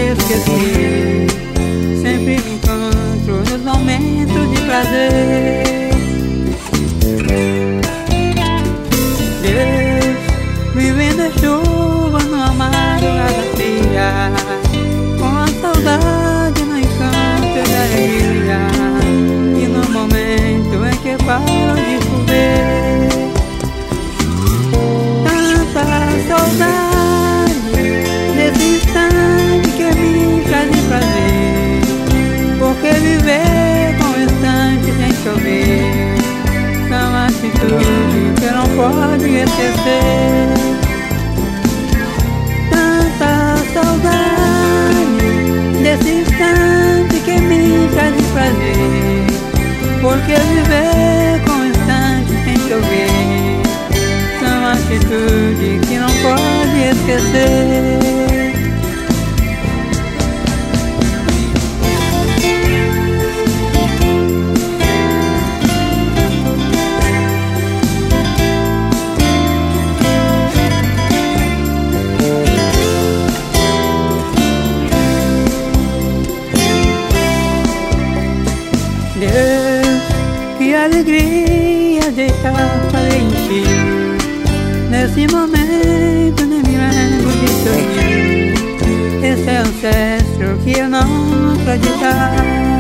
esquecer. Sempre me encontro nos momentos de prazer. Deus me vendo a chuva numa madrugada fria, com a saudade no encanto e alegria. E no momento em que paro de chover, tanta saudade nesse instante que me traz prazer. Porque viver com o instante sem chover são atitudes que não pode esquecer. Tanta saudade desse instante que me traz prazer. Porque viver com o instante sem chover são atitudes que não pode esquecer. Deus, que alegria de estar frente. Nesse momento nem me lembro de sorrir. Esse é um ancestro que eu não acreditava.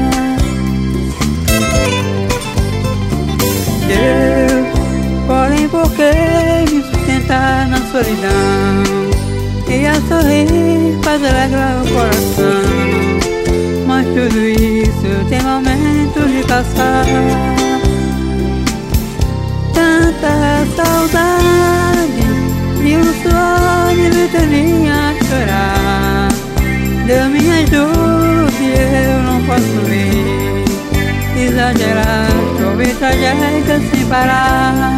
Deus, porém por que me sustentar na solidão e a sorrir faz alegrar o coração? Mas tudo isso tem momentos de passar. Tanta saudade e um suor de ventania a chorar. Deus me ajude, eu não posso ver. Exagerar, chover tragédia sem parar.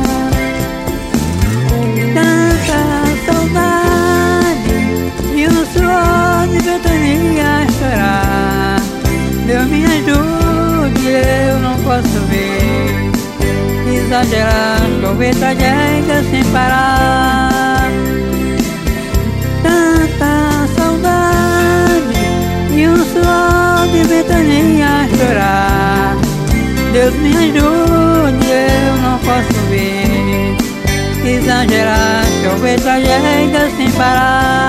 Tanta saudade e um suor de ventania a chorar. Deus me ajude, eu não posso ver. Exagerar, chover tragédia sem parar. Tanta saudade e um suor de ventania a chorar. Deus me ajude, eu não posso ver. Exagerar, chover tragédia sem parar.